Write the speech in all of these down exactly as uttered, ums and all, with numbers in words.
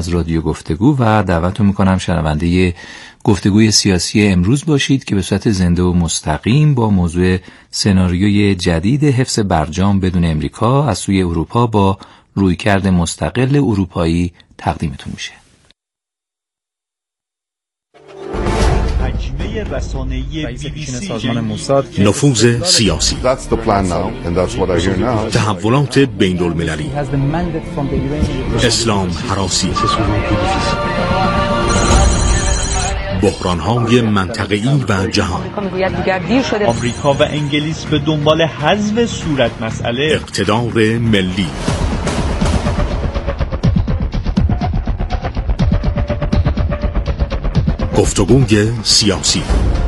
از رادیو گفتگو و دعوتتون میکنم شنونده گفتگوی سیاسی امروز باشید که به صورت زنده و مستقیم با موضوع سناریوی جدید حفظ برجام بدون امریکا از سوی اروپا با رویکرد مستقل اروپایی تقدیمتون میشه. نفوذ سیاسی، تحولات بین المللی، اسلام هراسی، بحران‌های منطقه‌ای و جهان، آمریکا و انگلیس به دنبال حذف صورت مسئله، اقتدار ملی. گفتگوی سیاسی.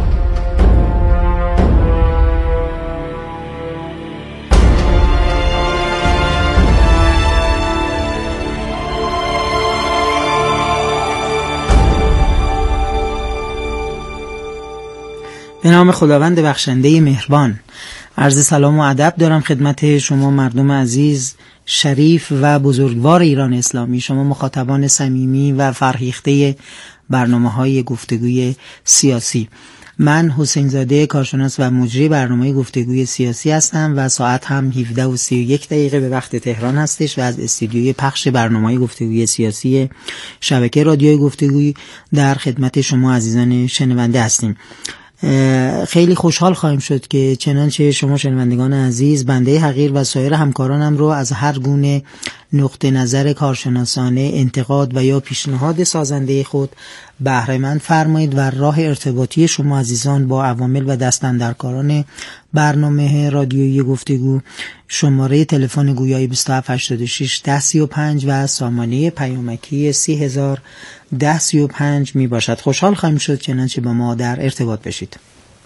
به نام خداوند بخشنده مهربان. عرض سلام و ادب دارم خدمت شما مردم عزیز، شریف و بزرگوار ایران اسلامی، شما مخاطبان صمیمی و فرهیخته برنامه‌های گفتگوی سیاسی. من حسین زاده کارشناس و مجری برنامه گفتگوی سیاسی هستم و ساعت هم هفده و سی و یک دقیقه به وقت تهران هستش و از استودیوی پخش برنامه گفتگوی سیاسی شبکه رادیوی گفتگوی در خدمت شما عزیزان شنونده هستیم. خیلی خوشحال خواهیم شد که چنانچه شما شنوندگان عزیز بنده حقیر و سایر همکارانم رو از هر گونه نقطه نظر کارشناسانه، انتقاد و یا پیشنهاد سازنده خود بهره مند فرمایید و راه ارتباطی شما عزیزان با عوامل و دستاندرکاران برنامه رادیویی گفتگو شماره تلفن گویایی بیست و هفت هشتاد و شش ده سی و پنج و سامانه پیامکی سی هزار ده سی و پنج می باشد. خوشحال خواهیم شد چنانچه با ما در ارتباط بشید.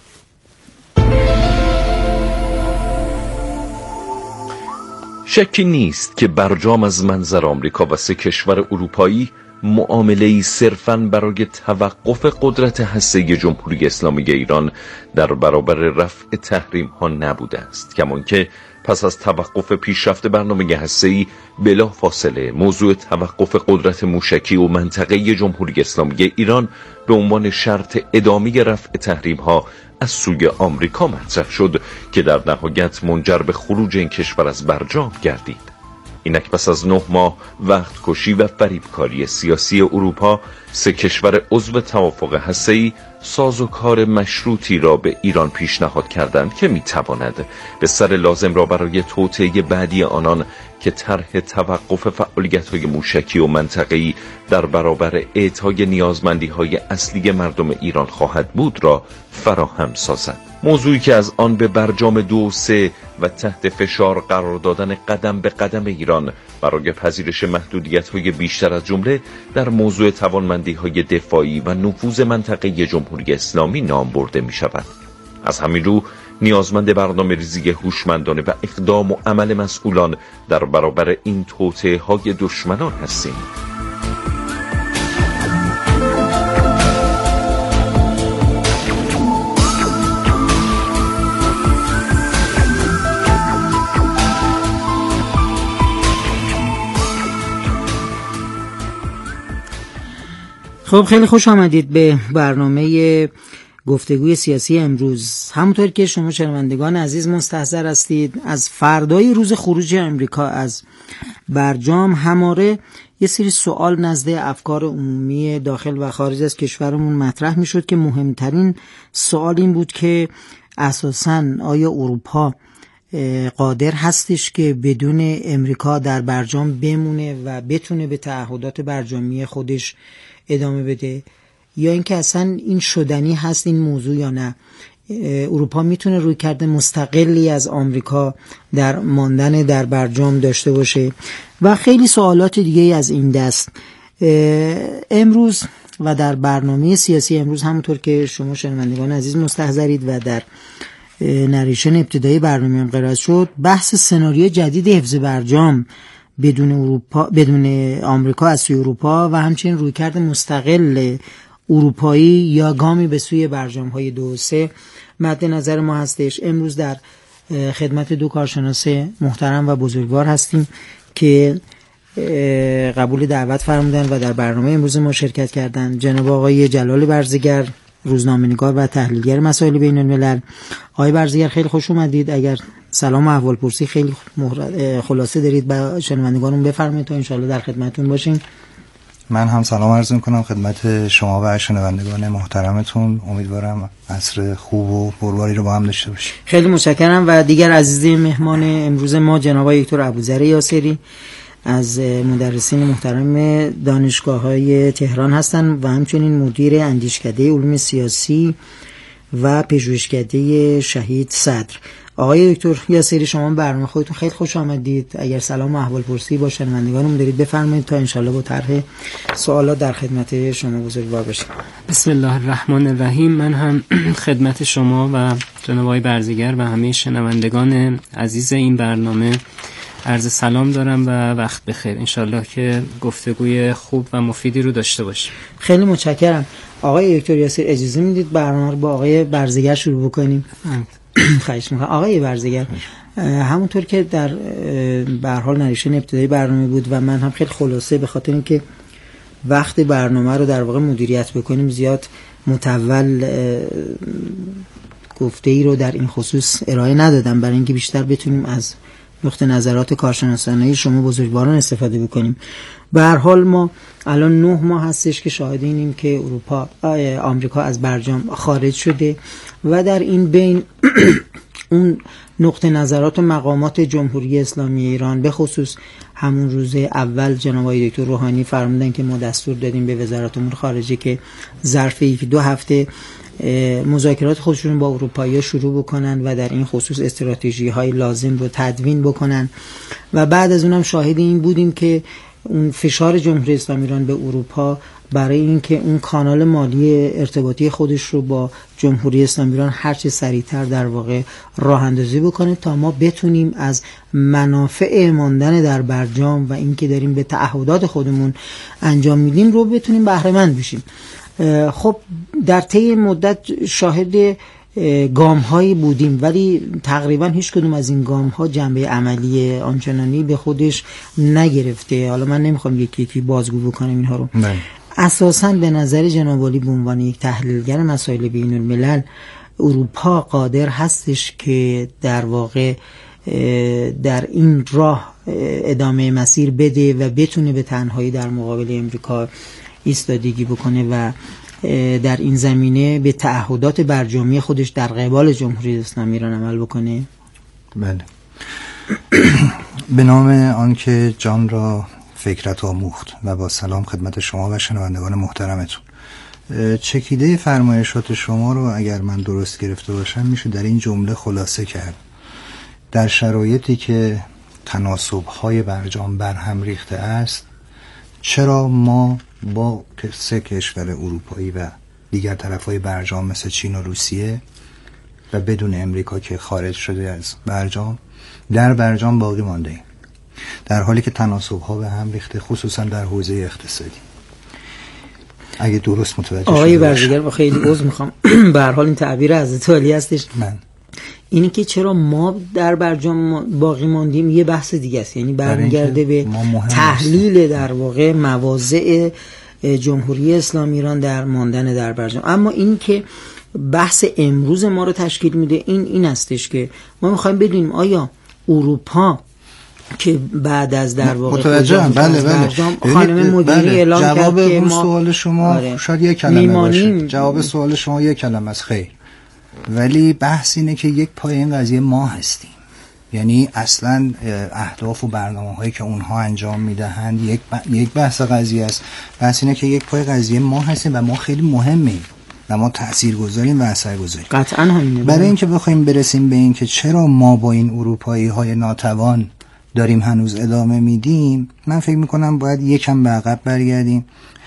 شکی نیست که برجام از منظر آمریکا و سه کشور اروپایی معامله‌ای صرفاً برای توقف قدرت هسته‌ای جمهوری اسلامی ایران در برابر رفع تحریم‌ها نبوده است، کما که پس از توقف پیشرفت برنامه هسته‌ای بلافاصله موضوع توقف قدرت موشکی و منطقه‌ای جمهوری اسلامی ایران به عنوان شرط ادامه رفع تحریم‌ها از سوی آمریکا مطرح شد که در نهایت منجر به خروج این کشور از برجام گردید. اینک پس از نه ماه وقت کشی و فریبکاری سیاسی اروپا، سه کشور عضو توافق هسته‌ای سازوکار مشروطی را به ایران پیشنهاد کردند که میتواند به سر لازم را برای توطئه بعدی آنان که طرح توقف فعالیت‌های موشکی و منطقه‌ای در برابر اعطای نیازمندی‌های اصلی مردم ایران خواهد بود را فراهم سازد. موضوعی که از آن به برجام دو و سه و تحت فشار قرار دادن قدم به قدم ایران برای پذیرش محدودیت‌های بیشتر از جمله در موضوع توانمندی‌های دفاعی و نفوذ منطقه‌ای جمهوری اسلامی نام برده می‌شود. از همین رو نیازمند برنامه‌ریزی هوشمندانه و اقدام و عمل مسئولان در برابر این توطئه‌های دشمنان هستیم. خب خیلی خوش آمدید به برنامه گفتگوی سیاسی امروز. همونطور که شما شنوندگان عزیز مستحضر هستید، از فردای روز خروج امریکا از برجام هماره یه سری سوال نزد افکار عمومی داخل و خارج از کشورمون مطرح می شد که مهمترین سوال این بود که اساساً آیا اروپا قادر هستش که بدون امریکا در برجام بمونه و بتونه به تعهدات برجامی خودش ادامه بده، یا اینکه اصلا این شدنی هست این موضوع یا نه. اروپا میتونه رویکرد مستقلی از آمریکا در ماندن در برجام داشته باشه و خیلی سوالات دیگه از این دست. امروز و در برنامه سیاسی امروز همونطور که شما شنوندگان عزیز مستحضرید و در نریشن ابتدایی برنامه هم قرار شد، بحث سناریوی جدید حفظ برجام بدون اروپا بدون آمریکا از سوی اروپا و همچنین رویکرد مستقل اروپایی یا گامی به سوی برجام‌های دو و سه مد نظر ما هستش. امروز در خدمت دو کارشناس محترم و بزرگوار هستیم که قبول دعوت فرمودن و در برنامه امروز ما شرکت کردند. جناب آقای جلال برزگر، روزنامه‌نگار و تحلیلگر مسائل بین الملل. آقای برزگر خیلی خوش اومدید. اگر سلام و احوالپرسی خیلی خلاصه دارید با شنوندگانمون بفرمایید تا انشالله در خدمتتون باشیم. من هم سلام عرض می‌کنم خدمت شما و شنوندگان محترمتون. امیدوارم عصر خوب و پرباری رو با هم داشته باشیم. خیلی متشکرم. و دیگر عزیز مهمان امروز ما جناب دکتر ابوذر یاسری از مدرسین محترم دانشگاه‌های تهران هستند و همچنین مدیر اندیشکده علوم سیاسی و پژوهشکده شهید صدر. آقای دکتر یاسری شما برنامه خودتون خیلی خوش آمدید. اگر سلام و احوالپرسی با شنوندگانمون دارید بفرمایید تا انشالله با طرح سوالات در خدمت شما بزرگوار باشیم. بسم الله الرحمن الرحیم. من هم خدمت شما و جناب آقای برزگر و همه شنوندگان عزیز این برنامه عرض سلام دارم و وقت بخیر. انشالله که گفتگوی خوب و مفیدی رو داشته باشیم. خیلی متشکرم. آقای دکتر یاسر اجازه میدید برنامه رو با آقای برزگر شروع بکنیم؟ خواهش میکنم. آقای برزگر، همونطور که در به هر حال نریشن ابتدایی برنامه بود و من هم خیلی خلاصه به خاطر اینکه وقت برنامه رو در واقع مدیریت بکنیم زیاد متول گفته ای رو در این خصوص ارائه ندادم برای اینکه بیشتر بتونیم از نقطه نظرات کارشناسانه شما بزرگواران استفاده بکنیم. به هر حال ما الان نه ماه هستش که شاهد اینیم که اروپا آمریکا از برجام خارج شده و در این بین اون نقطه نظرات و مقامات جمهوری اسلامی ایران به خصوص همون روز اول جناب آقای دکتر روحانی فرمودن که ما دستور دادیم به وزارت امور خارجه که ظرف یک دو هفته مذاکرات خودشون با اروپایی‌ها شروع بکنن و در این خصوص استراتژی‌های لازم رو تدوین بکنن و بعد از اونم شاهد این بودیم که اون فشار جمهوری اسلامی ایران به اروپا برای اینکه اون کانال مالی ارتباطی خودش رو با جمهوری اسلامی ایران هرچه سریعتر در واقع راه اندازی بکنه تا ما بتونیم از منافع ماندن در برجام و اینکه داریم به تعهدات خودمون انجام میدیم رو بتونیم بهره مند بشیم. خب در طی مدت شاهد گام هایی بودیم ولی تقریبا هیچ کدوم از این گام ها جنبه عملی آنچنانی به خودش نگرفته. حالا من نمیخوام یکی یکی بازگو بکنم اینها رو. نه. اساساً به نظر جناب عالی به عنوان یک تحلیلگر مسائل بین الملل اروپا قادر هستش که در واقع در این راه ادامه مسیر بده و بتونه به تنهایی در مقابل امریکا ایستادگی بکنه و در این زمینه به تعهدات برجامی خودش در قبال جمهوری اسلامی ایران عمل بکنه؟ بله. به نام آنکه جان را فکرت آموخت و با سلام خدمت شما و شنوندگان محترمتون. چکیده فرمایشات شما رو اگر من درست گرفته باشم میشه در این جمله خلاصه کرد: در شرایطی که تناسب‌های برجام بر هم ریخته است، چرا ما با سه کشور اروپایی و دیگر طرف‌های برجام مثل چین و روسیه و بدون امریکا که خارج شده از برجام در برجام باقی مانده ایم، در حالی که تناسب‌ها به هم ریخته، خصوصا در حوزه اقتصادی؟ اگه درست متوجه شده آقای برزگر، با خیلی عذر میخوام به هر حال این تعبیر حضرت عالی هستش. من اینی که چرا ما در برجام باقی ماندیم یه بحث دیگه است، یعنی برمیگرده به تحلیل در واقع مواضع جمهوری اسلامی ایران در ماندن در برجام. اما این که بحث امروز ما رو تشکیل میده این این هستش که ما میخوایم بدونیم آیا اروپا که بعد از در واقع متوجهم، بله بله، خانم مدیری بله. اعلام جواب کرد که اون ما سوال شما آره. شاید یک کلمه باشه، جواب سوال شما یک کلمه است، خیر، ولی بحث اینه که یک پای این قضیه ما هستیم. یعنی اصلا اهداف و برنامه هایی که اونها انجام میدهند یک یک بحث قضیه است. بحث اینه که یک پای قضیه ما هستیم و ما خیلی مهمیم و ما تاثیرگذاریم و اثرگذاریم. قطعا همینه. برای اینکه بخوایم برسیم به این که چرا ما با این اروپایی های ناتوان داریم هنوز ادامه میدیم، من فکر میکنم باید یکم به عقب برگردیم،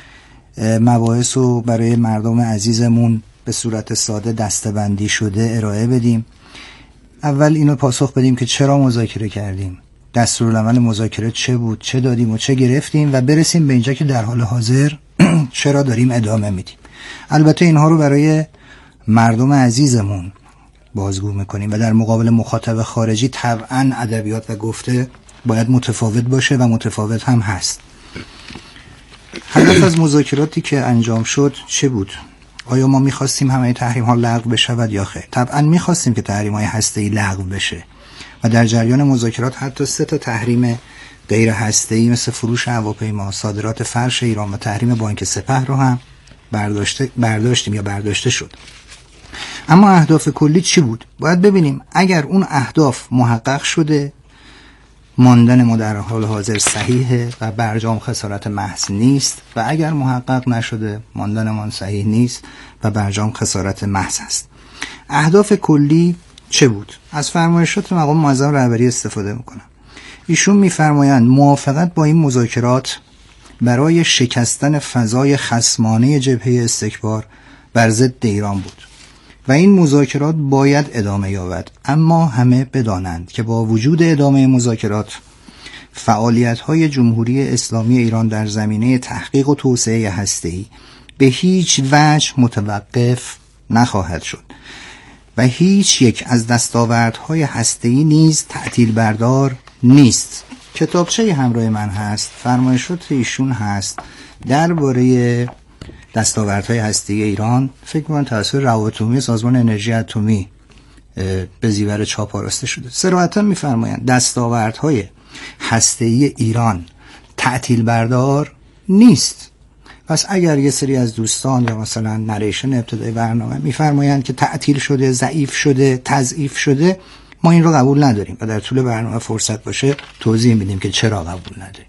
مباحث رو برای مردم عزیزمون به صورت ساده دسته‌بندی شده ارائه بدیم. اول اینو پاسخ بدیم که چرا مذاکره کردیم، دستورالعمل مذاکره چه بود، چه دادیم و چه گرفتیم، و برسیم به اینجا که در حال حاضر چرا داریم ادامه میدیم. البته اینها رو برای مردم عزیزمون بازگو میکنیم و در مقابل مخاطب خارجی طبعا ادبیات و گفته باید متفاوت باشه و متفاوت هم هست. هدف از مذاکراتی که انجام شد چه بود؟ آیا ما میخواستیم همه تحریم ها لغو بشود یا خیر؟ طبعا میخواستیم که تحریم های هسته‌ای لغو بشه و در جریان مذاکرات حتی سه تا تحریم غیر هسته‌ای مثل فروش هواپیما، صادرات فرش ایران و تحریم بانک سپه رو هم برداشته برداشتیم یا برداشته شد. اما اهداف کلی چی بود؟ باید ببینیم اگر اون اهداف محقق شده، ماندن ما در حال حاضر صحیحه و برجام خسارت محض نیست، و اگر محقق نشده ماندن ما صحیح نیست و برجام خسارت محض است. اهداف کلی چه بود؟ از فرمایشات مقام معظم رهبری استفاده میکنم. ایشون میفرمایند موافقت با این مذاکرات برای شکستن فضای خصمانه جبهه استکبار بر ضد ایران بود و این مذاکرات باید ادامه یابد، اما همه بدانند که با وجود ادامه مذاکرات فعالیت‌های جمهوری اسلامی ایران در زمینه تحقیق و توسعه هسته‌ای به هیچ وجه متوقف نخواهد شد و هیچ یک از دستاوردهای هسته‌ای نیز تعطیل بردار نیست. کتابچه همراه من هست، فرمایشات ایشون هست درباره دستاوردهای هسته‌ای ایران، فکر می‌کنم توسط روابط عمومی سازمان انرژی اتمی به زیور چاپ آراسته شده. صراحتاً می‌فرمایند دستاوردهای هسته‌ای ایران تعطیل بردار نیست. پس اگر یه سری از دوستان یا مثلا نریشن ابتدای برنامه می‌فرمایند که تعطیل شده، ضعیف شده، تضعیف شده، ما این رو قبول نداریم و در طول برنامه فرصت باشه توضیح میدیم که چرا قبول نداریم.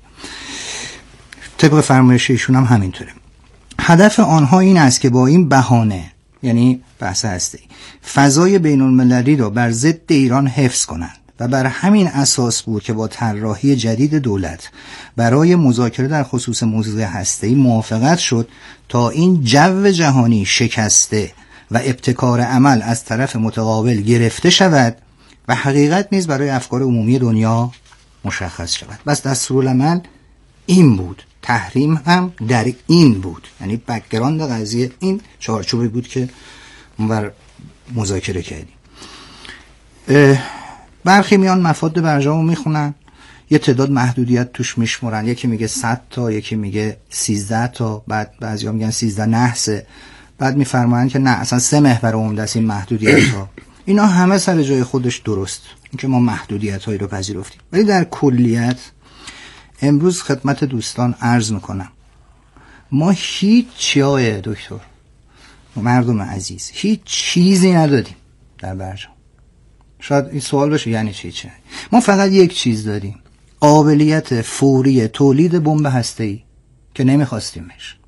طبق فرمایش ایشون هم همینطوره. هدف آنها این است که با این بهانه، یعنی بحث هسته‌ای، فضای بین المللی را بر ضد ایران حفظ کنند و بر همین اساس بود که با طراحی جدید دولت برای مذاکره در خصوص موضوع هسته‌ای موافقت شد تا این جو جهانی شکسته و ابتکار عمل از طرف متقابل گرفته شود و حقیقت نیز برای افکار عمومی دنیا مشخص شود. بس دستورالعمل این بود، تحریم هم در این بود، یعنی بک‌گراند قضیه این چارچوبی بود که ما مذاکره کردیم. برخی میان مفاد برجامو میخونن، یه تعداد محدودیت توش میشمرن، یکی میگه صد تا، یکی میگه سیزده تا، بعد بعضیا میگن سیزده نحسه، بعد میفرمایند که نه اصلا سه محور عمده است این محدودیت ها. اینا همه سر جای خودش درست، اینکه ما محدودیت هایی رو پذیرفتیم، ولی در کلیت امروز خدمت دوستان عرض میکنم ما هیچ چیای دکتر مردم عزیز هیچ چیزی ندادیم در برجام. شاید این سوال باشه یعنی چی چه؟ ما فقط یک چیز داریم، قابلیت فوری تولید بمب هسته‌ای که نمیخواستیمش.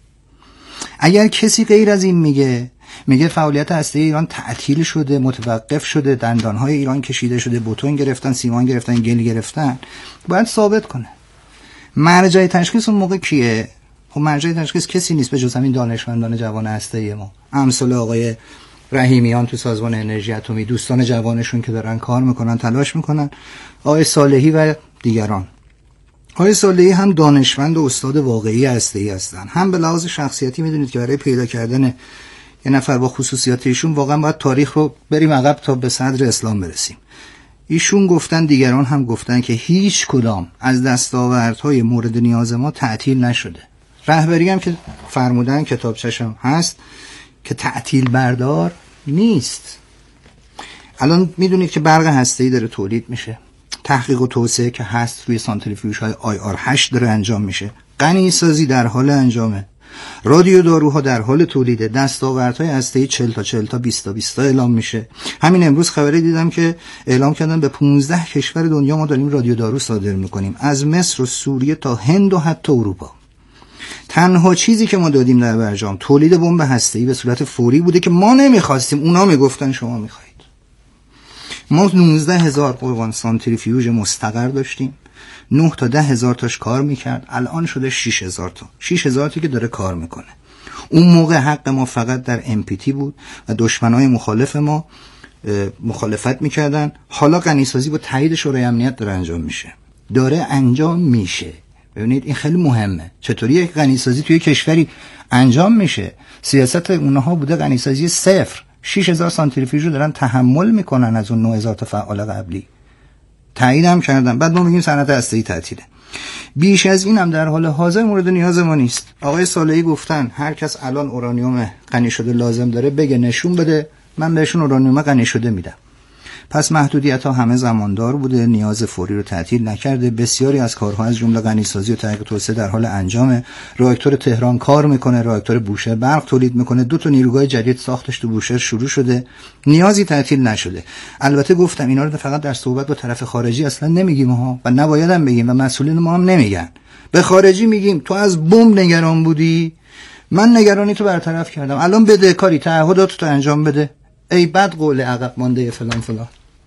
اگر کسی غیر از این میگه میگه فعالیت هسته‌ای ایران تعطیل شده، متوقف شده، دندانهای ایران کشیده شده، بتون گرفتن، سیمان گرفتن، گل گرفتن، باید ثابت کنه. مرجع تشخیص اون موقع کیه؟ خب مرجع تشخیص کسی نیست به جز همین دانشمندان جوان هسته‌ای ما، امثال آقای رحیمیان تو سازمان انرژی اتمی، دوستان جوانشون که دارن کار میکنن، تلاش میکنن، آقای صالحی و دیگران. آقای صالحی هم دانشمند و استاد واقعی هسته‌ای هستن، هم به لحاظ شخصیتی میدونید که برای پیدا کردن یه نفر با خصوصیات ایشون واقعا باید تاریخ رو بریم عقب تا به صدر اسلام برسیم. ایشون گفتن، دیگران هم گفتن که هیچ کدام از دستاوردهای مورد نیاز ما تعطیل نشده. رهبری هم که فرمودن، کتابچه‌ش هم هست که تعطیل بردار نیست. الان میدونید که برق هسته‌ای داره تولید میشه، تحقیق و توسعه که هست روی سانتریفیوژهای آی آر هشت داره انجام میشه، غنی سازی در حال انجامه، رادیو داروها در حال تولیده، دستاوردهای هسته‌ای چهل تا چهل تا بیست تا بیست تا اعلام میشه. همین امروز خبری دیدم که اعلام کردن به پانزده کشور دنیا ما داریم رادیو دارو صادر میکنیم، از مصر و سوریه تا هند و حتی اروپا. تنها چیزی که ما دادیم در برجام تولید بمب هسته‌ای به صورت فوری بوده که ما نمیخواستیم، اونا میگفتن شما میخواید. ما نوزده هزار قربان سانتریفیوژ مستقر داشتیم، نه تا ده هزار تاش کار میکرد، الان شده شش هزار تا، شش هزار تا که داره کار میکنه. اون موقع حق ما فقط در ام پی تی بود و دشمنای مخالف ما مخالفت میکردن. حالا غنیسازی با تایید شورای امنیت داره انجام میشه، داره انجام میشه. ببینید این خیلی مهمه، چطوری یک غنیسازی توی کشوری انجام میشه. سیاست اونها بوده غنیسازی صفر، شش هزار سانتریفیوژ رو دارن تحمل میکنن از اون نه هزار تا فعال قبلی. تاییدم کردم. بعد ما میگیم صنعت هسته‌ای تعطیله. بیش از این هم در حال حاضر مورد نیاز ما نیست. آقای صالحی گفتن هر کس الان اورانیوم غنی شده لازم داره بگه نشون بده، من بهشون اورانیوم غنی شده میدم. پس محدودیت ها همه زماندار بوده، نیاز فوری رو تعطیل نکرده. بسیاری از کارها از جمله غنیسازی و تحقیق توسعه در حال انجامه. راکتور تهران کار میکنه، راکتور بوشهر برق تولید میکنه، دو تا نیروگاه جدید ساختش تو بوشهر شروع شده، نیازی تعطیل نشده. البته گفتم اینا رو فقط در صحبت با طرف خارجی اصلا نمیگیم ها و نباید هم بگیم و مسئولین ما هم نمیگن. به خارجی میگیم تو از بمب نگران بودی، من نگرانی تو برطرف کردم، الان بده کاری تعهدات تو انجام بده. ای بد قول عقب مانده فلان فلان.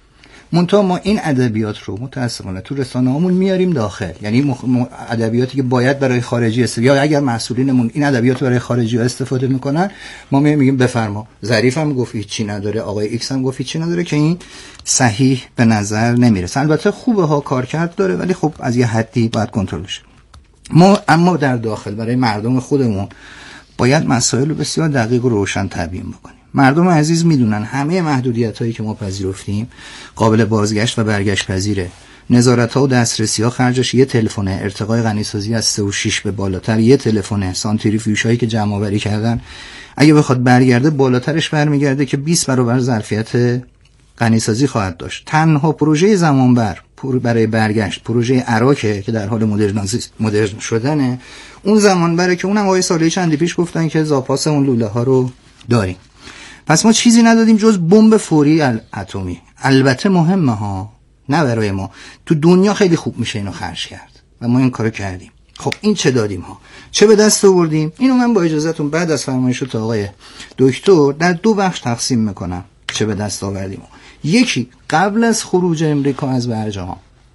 منتها ما این ادبیات رو متاسفانه تو رسانه‌هامون میاریم داخل، یعنی مخ... م... ادبیاتی که باید برای خارجی است، یا اگر مسئولینمون این ادبیات رو برای خارجی ها استفاده میکنن ما میگیم بفرما. ظریف هم گفت هیچی نداره، آقای ایکس هم گفت هیچی نداره، که این صحیح به نظر نمیرسه. البته خوبه ها، کارکرد داره، ولی خب از یه حدی باید کنترل شه. ما اما در داخل برای مردم خودمون باید مسائل رو بسیار دقیق و روشن تبیین بکنیم. مردم عزیز میدونن همه محدودیتایی که ما پذیرفتیم قابل بازگشت و برگشت پذیره. نظارت‌ها و دسترسی‌ها خرجش یه تلفنه، ارتقای غنیسازی از سه و شش به بالاتر یه تلفنه، سانتریفیوژهایی که جمع‌آوری کردن اگه بخواد برگرده بالاترش برمیگرده که بیست برابر ظرفیت غنیسازی خواهد داشت. تنها پروژه زمانبر برای برگشت پروژه عراقه که در حال مدرن شدنه. اون زمانبره که اونم آقای صالحی چندی پیش گفتن که زاپاس اون لوله ها رو داریم. پس ما چیزی ندادیم جز بمب فوری اتمی. البته مهمه ها، نه برای ما، تو دنیا خیلی خوب میشه اینو خرج کرد و ما این کارو کردیم. خب این چه دادیم ها، چه به دست آوردیم؟ اینو من با اجازهتون بعد از فرمایشات آقای دکتر در دو بخش تقسیم میکنم چه به دست آوردیم. یکی قبل از خروج امریکا از برجام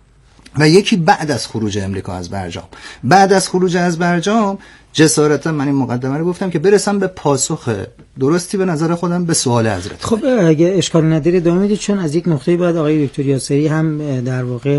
و یکی بعد از خروج امریکا از برجام. بعد از خروج از برجام جسارتا من این مقدمه رو گفتم که برسم به پاسخ درستی به نظر خودم به سوال حضرت. خب اگه اشکال نداره ادامه بدید، چون از یک نقطه بعد آقای دکتر یاسری هم در واقع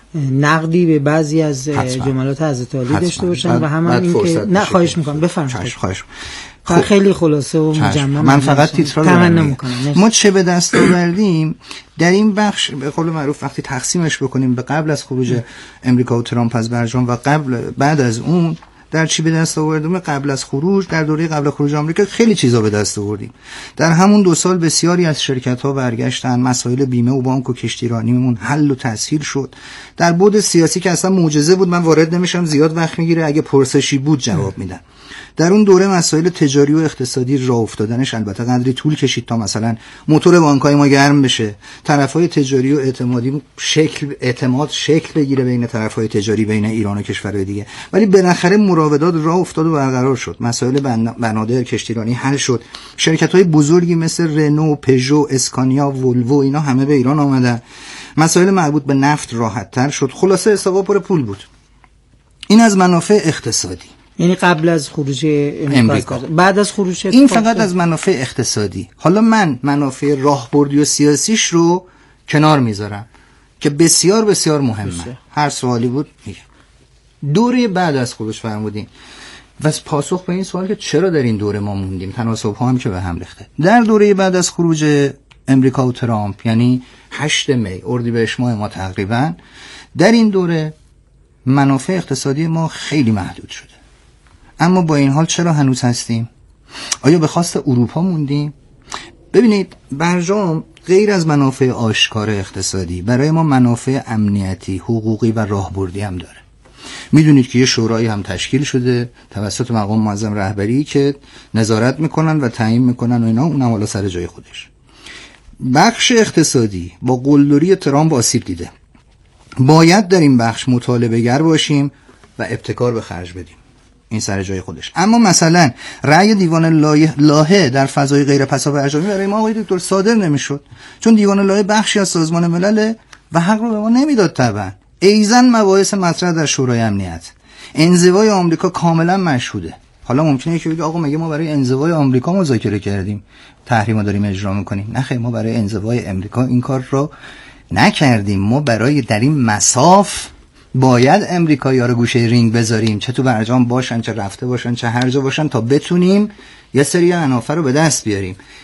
نقدی به بعضی از حتما. جملات حضرت علی داشته باشن و هم, هم این که نه خواهش میکنم بفرمایید. خواهش خب خیلی خلاصه و مجمع. من فقط تیترا رو تمنا میکنم. ما چه به دست آوردیم در این بخش به قول معروف وقتی تقسیمش بکنیم به قبل از خروج امریکا و ترامپ از برجام و قبل بعد از اون در چی به دست آوردیم. قبل از خروج، در دوره قبل از خروج آمریکا خیلی چیزا به دست آوردیم. در همون دو سال بسیاری از شرکت‌ها برگشتن، مسائل بیمه و بانک و کشتیرانیمون حل و تسهیل شد. در بعد سیاسی که اصلا معجزه بود، من وارد نمیشم، زیاد وقت میگیره، اگه پرسشی بود جواب میدم. در اون دوره مسائل تجاری و اقتصادی راه افتادنش البته قدری طول کشید تا مثلا موتور بانک‌های ما گرم بشه، طرف‌های تجاری و اعتمادی شکل اعتماد شکل بگیره بین طرف‌های تجاری بین ایران و کشورهای دیگه، ولی بالاخره مراودات راه افتاد و برقرار شد. مسائل بنادر کشتیرانی حل شد. شرکت‌های بزرگی مثل رنو، پژو، اسکانیا، ولوو اینا همه به ایران آمدن. مسائل مربوط به نفت راحت‌تر شد. خلاصه حسابا پر پول بود. این از منافع اقتصادی، یعنی قبل از خروج امریکا. بعد از خروج این فقط از منافع اقتصادی. حالا من منافع راهبردی و سیاسیش رو کنار میذارم که بسیار بسیار مهمه. بسیار. هر سوالی بود میگم. دوره بعد از خروج فرمودین و پاسخ به این سوال که چرا در این دوره ما موندیم، تناسب ها هم که به هم ریخته. در دوره بعد از خروج امریکا و ترامپ، یعنی هشتم می اردیبهشت ماه ما تقریبا، در این دوره منافع اقتصادی ما خیلی محدود شده. اما با این حال چرا هنوز هستیم؟ آیا به خواست اروپا موندیم؟ ببینید برجام غیر از منافع آشکار اقتصادی برای ما منافع امنیتی، حقوقی و راهبردی هم داره. میدونید که یه شورایی هم تشکیل شده توسط مقام معظم رهبری که نظارت میکنن و تعیین میکنن و اینا، اونم حالا سر جای خودش. بخش اقتصادی با قلدری ترامپ آسیب دیده. باید در این بخش مطالبه گر باشیم و ابتکار به خرج بدیم. این سر جای خودش. اما مثلا رأی دیوان لاهه در فضای غیر پسابرجامی برای ما آقای دکتر صادر نمیشد، چون دیوان لاهه بخشی از سازمان ملل و حق رو به ما نمیداد. طبعا ایزن مباحث مطرح در شورای امنیت، انزوای آمریکا کاملا مشهوده. حالا ممکنه که بگه آقا مگه ما برای انزوای آمریکا مذاکره کردیم، تحریما داریم اجرا میکنیم؟ نه خیر، ما برای انزوای امریکا این کار رو نکردیم. ما برای در این مساف باید امریکایی‌ها رو گوشه رینگ بذاریم، چه تو برجام باشن، چه رفته باشن، چه هر جا باشن، تا بتونیم یه سری عناصر رو به دست بیاریم.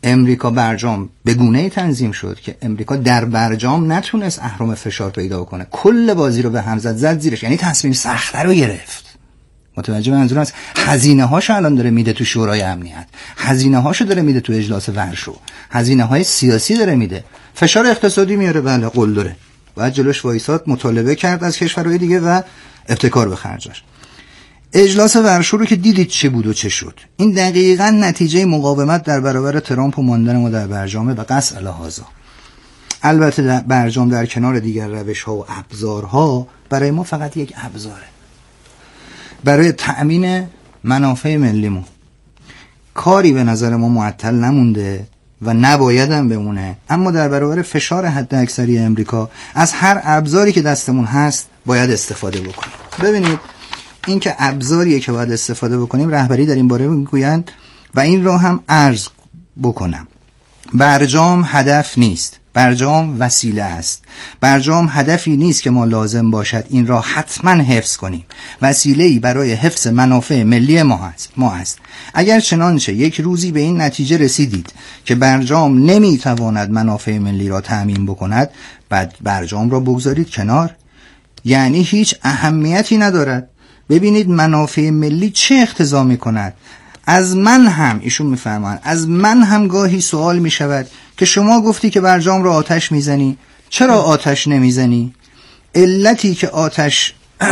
امریکا برجام به گونه‌ای تنظیم شد که امریکا در برجام نتونست اهرم فشار پیدا کنه، کل بازی رو به هم زد زد زیرش، یعنی تصمیم سخت رو گرفت. متوجه منظورم است؟ هزینه هاشو الان داره میده تو شورای امنیت، هزینه هاشو داره میده تو اجلاس ورشو، هزینه های سیاسی داره میده، فشار اقتصادی میاره، بله قول داره، باید جلوش وایساد، مطالبه کرد از کشورهای دیگه و ابتکار به خرج داشت. اجلاس ورشو رو که دیدید چه بود و چه شد، این دقیقاً نتیجه مقاومت در برابر ترامپ و ماندن ما در برجامه و قصد الهازا. البته در برجام در کنار دیگر روش‌ها و ابزارها برای ما فقط یک ابزاره برای تأمین منافع ملیمون. کاری به نظر ما معطل نمونده و نباید هم بمونه، اما در برابر فشار حد اکثری امریکا از هر ابزاری که دستمون هست باید استفاده بکنیم. ببینید این که ابزاریه که باید استفاده بکنیم، رهبری در این باره میگویند و این را هم عرض بکنم. برجام هدف نیست، برجام وسیله است. برجام هدفی نیست که ما لازم باشد این را حتما حفظ کنیم، وسیله‌ای برای حفظ منافع ملی ما هست. ما هست. اگر چنانچه یک روزی به این نتیجه رسیدید که برجام نمیتواند منافع ملی را تأمین بکند، بعد برجام را بگذارید کنار، یعنی هیچ اهمیتی ندارد. ببینید منافع ملی چه اقتضا می‌کند. از من هم ایشون میفرمان از من هم گاهی سوال می شود که شما گفتی که برجام را آتش میزنی، چرا آتش نمیزنی؟ علتی که آتش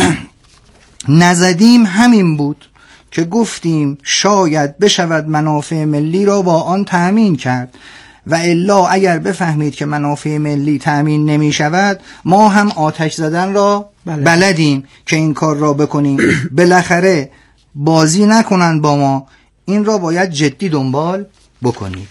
نزدیم همین بود که گفتیم شاید بشود منافع ملی را با آن تأمین کرد و الا اگر بفهمید که منافع ملی تأمین نمی شود ما هم آتش زدن را بلد. بلدیم که این کار را بکنیم. بالاخره بازی نکنند با ما، این را باید جدی دنبال بکنید.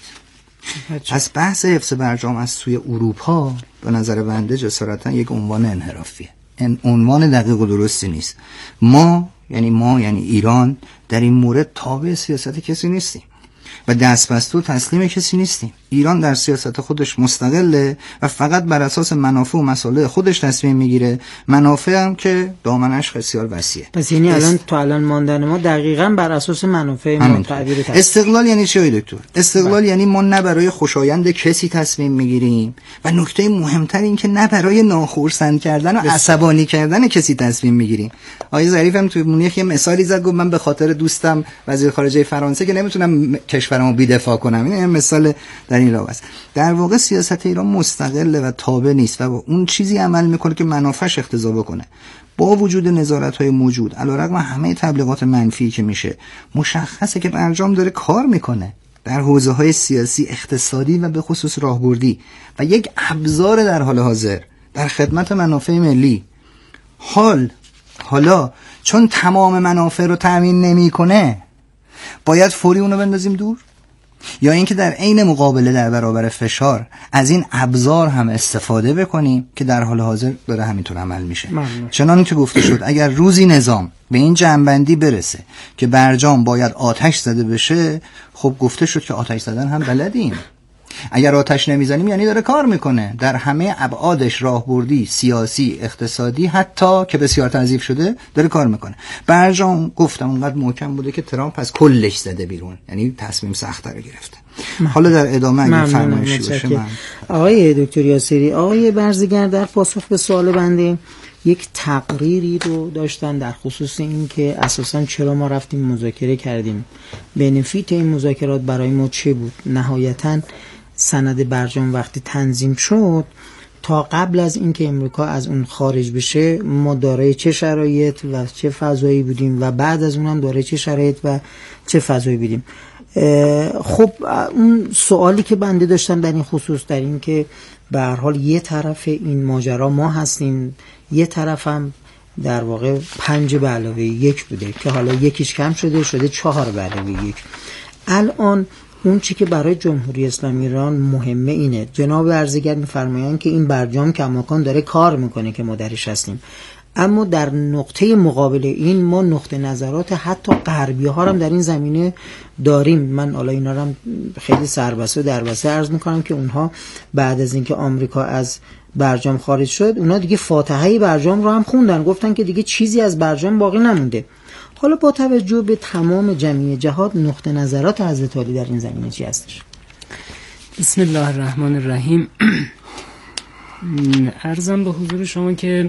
پس بحث حفظ برجام از سوی اروپا به نظر بنده جسارتا یک عنوان انحرافیه، این عنوان دقیق و درستی نیست. ما یعنی ما یعنی ایران در این مورد تابع سیاست کسی نیستیم و دست بسته و تسلیم کسی نیستیم. ایران در سیاست خودش مستقله و فقط بر اساس منافع و مصالح خودش تصمیم میگیره، منافع هم که دامنش بسیار وسیعه. پس یعنی الان تو الان ماندن ما دقیقاً بر اساس منافع ما تعبیر تصمیم. استقلال یعنی چی دکتر؟ استقلال یعنی ما نه برای خوشایند کسی تصمیم میگیریم و نکته مهمتر این که نه برای ناخرسند کردن و عصبانی کردن کسی تصمیم میگیریم. آقای ظریف هم تو مونیخ یه مثالی زد، گفت من به خاطر دوستم وزیر خارجه فرانسه که نمیتونم کشورمو بی‌دفاع کنم. این مثال در این راه است. در واقع سیاست ایران مستقله و تابع نیست و با اون چیزی عمل میکنه که منافعش اقتضا بکنه. با وجود نظارت‌های موجود، علیرغم همه تبلیغات منفی که میشه، مشخصه که برجام داره کار میکنه در حوزه‌های سیاسی، اقتصادی و به خصوص راهبردی و یک ابزار در حال حاضر در خدمت منافع ملی. حال حالا چون تمام منافع رو تأمین نمیکنه باید فوری اونو بندازیم دور، یا اینکه در عین مقابله در برابر فشار از این ابزار هم استفاده بکنیم که در حال حاضر داره همینطور عمل میشه. چنانچه که گفته شد اگر روزی نظام به این جنبندی برسه که برجام باید آتش زده بشه، خب گفته شد که آتش زدن هم بلدیم. اگر آتش نمیزنیم یعنی داره کار میکنه در همه ابعادش، راهبردی، سیاسی، اقتصادی، حتی که بسیار تضعیف شده داره کار میکنه. برجام گفتم اونقدر محکم بوده که ترامپ از کلش زده بیرون، یعنی تصمیم سخت‌تر گرفته. حالا در ادامه اگه فرمایشی باشه من. آقای دکتر یاسری، آقای برزگر در پاسخ به سوال بنده یک تقریری رو داشتن در خصوص این که اساساً چرا ما رفتیم مذاکره کردیم، بنفیت این مذاکرات برای ما چه بود. نهایتاً سند برجام وقتی تنظیم شد تا قبل از اینکه امریکا از اون خارج بشه ما دارای چه شرایط و چه فضایی بودیم و بعد از اونم دارای چه شرایط و چه فضایی بودیم. خب اون سوالی که بنده داشتم در این خصوص در این که به هر حال یه طرف این ماجرا ما هستیم، یه طرف هم در واقع پنج به علاوه یک بوده که حالا یکیش کم شده شده چهار به علاوه یک. الان اون چی که برای جمهوری اسلامی ایران مهمه اینه، جناب ارزگر می‌فرمایند که این برجام کماکان داره کار میکنه که ما درش هستیم، اما در نقطه مقابل این ما نقطه نظرات حتی غربی ها هم در این زمینه داریم. من حالا اینا رو خیلی سربسته و دربسته عرض میکنم که اونها بعد از اینکه آمریکا از برجام خارج شد اونا دیگه فاتحه برجام رو هم خوندن، گفتن که دیگه چیزی از برجام باقی نمونده. حالا با توجه به تمام جمعی جهات نقطه نظرات حضرت علی در این زمینه چی هستش؟ بسم الله الرحمن الرحیم. عرضم به حضور شما که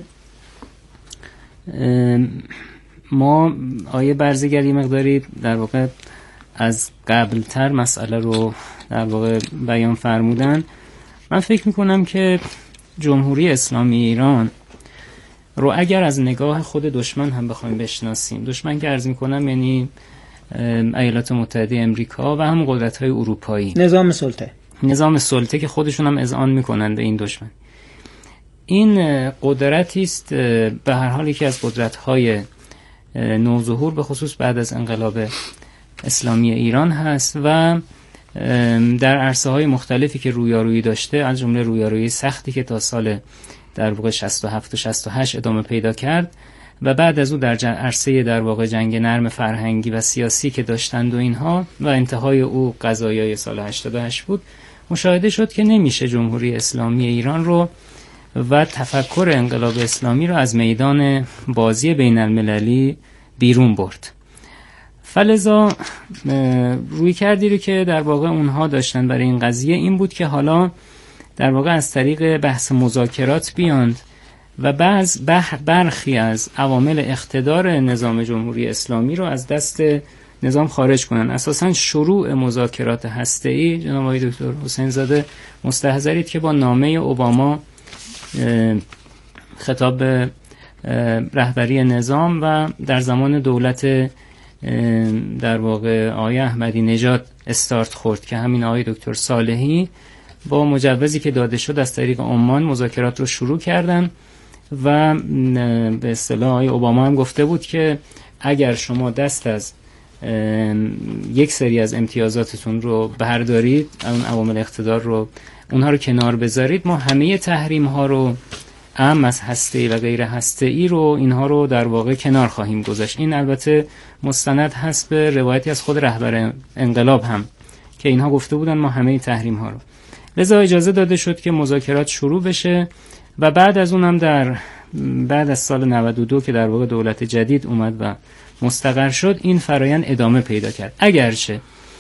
ما آیه برزگر یه مقداری در واقع از قبلتر مسئله رو در واقع بیان فرمودن. من فکر میکنم که جمهوری اسلامی ایران رو اگر از نگاه خود دشمن هم بخوایم بشناسیم، دشمن که عرض میکنم یعنی ایالات متحده امریکا و هم قدرت‌های اروپایی، نظام سلطه نظام سلطه که خودشون هم اذعان میکنند به این دشمن، این قدرتی است به هر حال یکی از قدرت‌های نوظهور به خصوص بعد از انقلاب اسلامی ایران هست و در عرصه‌های مختلفی که رویارویی داشته، از جمله رویارویی سختی که تا سال در واقع شصت و هفت و شصت و هشت ادامه پیدا کرد و بعد از او در عرصه در واقع جنگ نرم فرهنگی و سیاسی که داشتند و اینها و انتهای او قضایای سال هشتاد و هشت بود، مشاهده شد که نمیشه جمهوری اسلامی ایران رو و تفکر انقلاب اسلامی رو از میدان بازی بین المللی بیرون برد. فلذا روی کردی رو که در واقع اونها داشتن برای این قضیه این بود که حالا در واقع از طریق بحث مذاکرات بیاند و بعض برخی از عوامل اقتدار نظام جمهوری اسلامی رو از دست نظام خارج کنن. اساساً شروع مذاکرات هسته‌ای جناب آقای دکتر حسین زاده مستحضرید که با نامه اوباما خطاب به رهبری نظام و در زمان دولت در واقع آقای احمدی نژاد استارت خورد که همین آقای دکتر صالحی با مجوزی که داده شد از طریق عمان مذاکرات رو شروع کردن و به اصطلاح آقای اوباما هم گفته بود که اگر شما دست از یک سری از امتیازاتتون رو بردارید، اون عوامل اقتدار رو اونها رو کنار بذارید، ما همه تحریم ها رو اهم از هسته‌ای و غیر هسته‌ای رو اینها رو در واقع کنار خواهیم گذاشت. این البته مستند هست به روایتی از خود رهبر انقلاب هم که اینها گفته بودن ما همه تحریم ها رو. لذا اجازه داده شد که مذاکرات شروع بشه و بعد از اون هم در بعد از سال نود و دو که در واقع دولت جدید اومد و مستقر شد، این فرایند ادامه پیدا کرد. اگرچه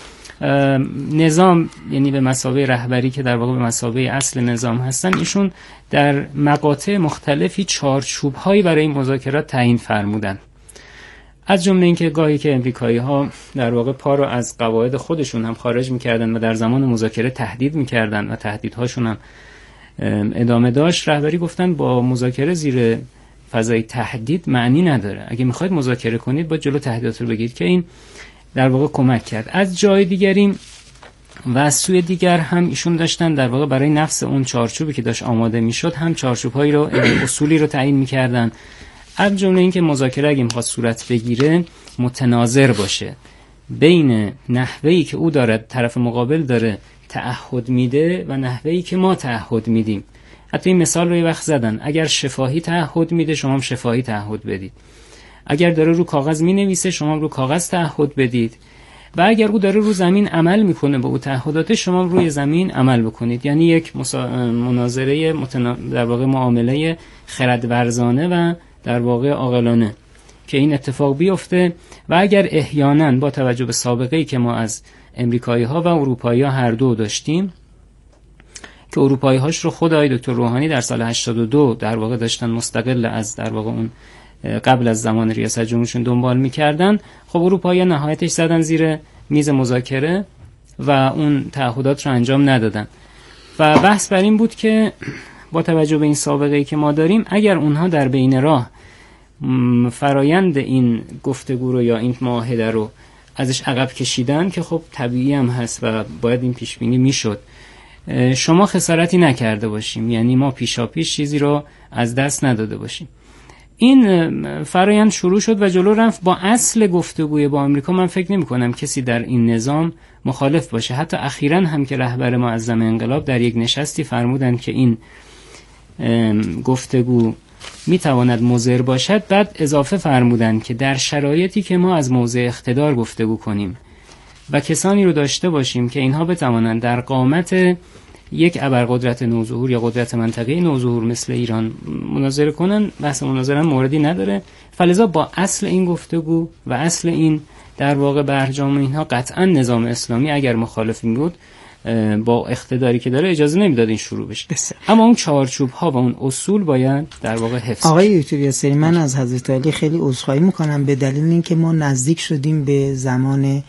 نظام یعنی به مثابه رهبری که در واقع به مثابه اصل نظام هستن، ایشون در مقاطع مختلفی چارچوب‌هایی برای این مذاکرات تعیین فرمودن. از جمله اینکه گاهی که امریکایی‌ها در واقع پا رو از قواعد خودشون هم خارج می‌کردن و در زمان مذاکره تهدید می‌کردن و تهدیدهاشون هم ادامه داشت، رهبری گفتن با مذاکره زیر فضای تهدید معنی نداره. اگه می‌خواید مذاکره کنید باید جلو تهدیدات رو بگیرید که این در واقع کمک کرد. از جای دیگری و از سوی دیگر هم ایشون داشتن در واقع برای نفس اون چارچوبی که داشت آماده میشد هم چارچوب‌هایی رو اصولی رو تعیین می‌کردن. از جمله اینکه مذاکره اگه می‌خواد صورت بگیره متناظر باشه بین نحوهی که او داره طرف مقابل داره تعهد میده و نحوهی که ما تعهد میدیم. حتی این مثال رو یه وقت زدن، اگر شفاهی تعهد میده شما هم شفاهی تعهد بدید، اگر داره رو کاغذ مینویسه شما رو کاغذ تعهد بدید و اگر او داره رو زمین عمل میکنه به او تعهدات شما روی زمین عمل بکنید. یعنی یک مناظره متنا... در واقع معامله خردورزانه و در واقع عاقلانه که این اتفاق بیفته و اگر احیانا با توجه به سابقه‌ای که ما از امریکایی‌ها و اروپایی‌ها هر دو داشتیم که اروپایی‌هاش رو خود آقای دکتر روحانی در سال هشتاد و دو در واقع داشتن مستقل از در واقع اون قبل از زمان ریاست جمهوریشون دنبال می‌کردن، خب اروپایی‌ها نهایتش زدن زیر میز مذاکره و اون تعهدات رو انجام ندادن و بحث بر این بود که با توجه به این سابقه‌ای که ما داریم اگر اونها در بین راه فرایند این گفتگو رو یا این معاهده رو ازش عقب کشیدن که خب طبیعی هم هست و باید این پیش بینی میشد، شما خسارتی نکرده باشیم، یعنی ما پیشا پیش چیزی رو از دست نداده باشیم. این فرایند شروع شد و جلو رفت با اصل گفتگوی با آمریکا. من فکر نمی کنم کسی در این نظام مخالف باشه. حتی اخیراً هم که رهبر معظم انقلاب در یک نشستی فرمودند که این گفتگو می تواند مضر باشد، بعد اضافه فرمودند که در شرایطی که ما از موضع اقتدار گفتگو کنیم و کسانی رو داشته باشیم که اینها بتوانند در قامت یک ابرقدرت نوظهور یا قدرت منطقه‌ای نوظهور مثل ایران مناظره کنن، بحث مناظره موردی نداره. فلذا با اصل این گفتگو و اصل این در واقع برجام اینها قطعا نظام اسلامی اگر مخالف این بود با اقتداری که داره اجازه نمیداد این شروع بشه. بسه. اما اون چارچوب ها و اون اصول باید در واقع حفظ. آقای دکتر یاسری، من از حضرت علی خیلی عذرخواهی میکنم به دلیل اینکه ما نزدیک شدیم به زمان